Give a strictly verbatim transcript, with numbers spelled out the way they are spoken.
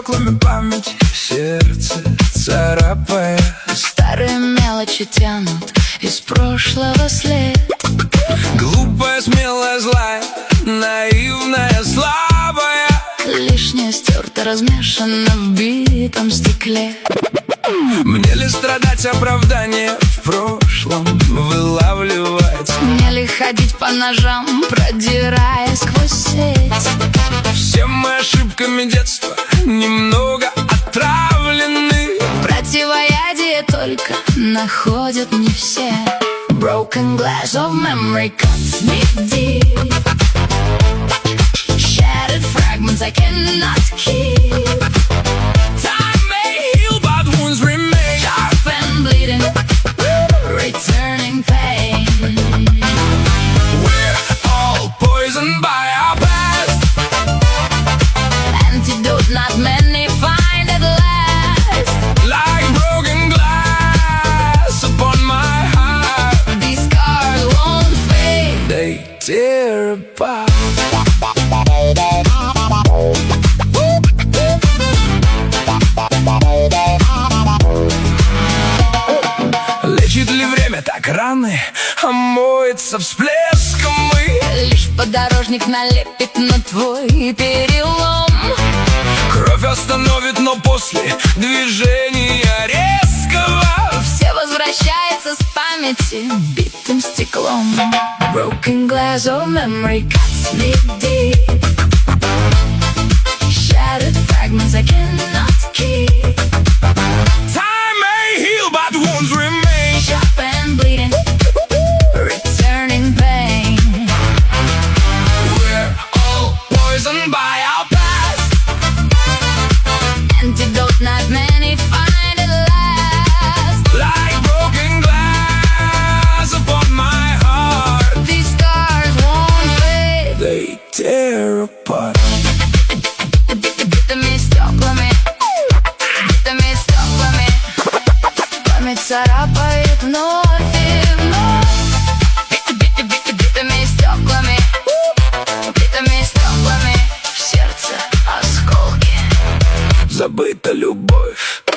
стеклами памяти, сердце царапая. Старые мелочи тянут из прошлого след. Глупая, смелая, злая, наивная, слабая. Лишнее стерто, размешано в битом стекле. Мне ли страдать оправдание в прошлом вылавливать? Мне ли ходить по ножам, продирая сквозь сеть? Все мы ошибками детства немного отравлены. Противоядие только находят не все. Broken glass of memory cuts me deep. Shattered fragments I cannot keep. Time may heal, but wounds remain. Sharp and bleeding, returning pain. We're all poisoned by our past. Antidote not many find at last. Like broken glass upon my heart. These scars won't fade, They tear apart. Лечит ли время так раны, а моется всплеском мы? лишь подорожник налепит на твой перелом. Кровь остановит, но после движения резкого Все возвращается с памяти битым стеклом. Broken glass of memory cuts me deep. Shattered fragments I cannot keep. Time may heal, but wounds remain. Sharp and bleeding, returning pain. We're all poisoned by our past. Antidote not many find at last. Like broken glass upon my heart. These scars won't fade. They tear apart. Битыми стеклами, битыми стеклами память царапает вновь и вновь. Бит- бит- бит- Битыми стеклами, битыми стеклами в сердце осколки. Забыта любовь.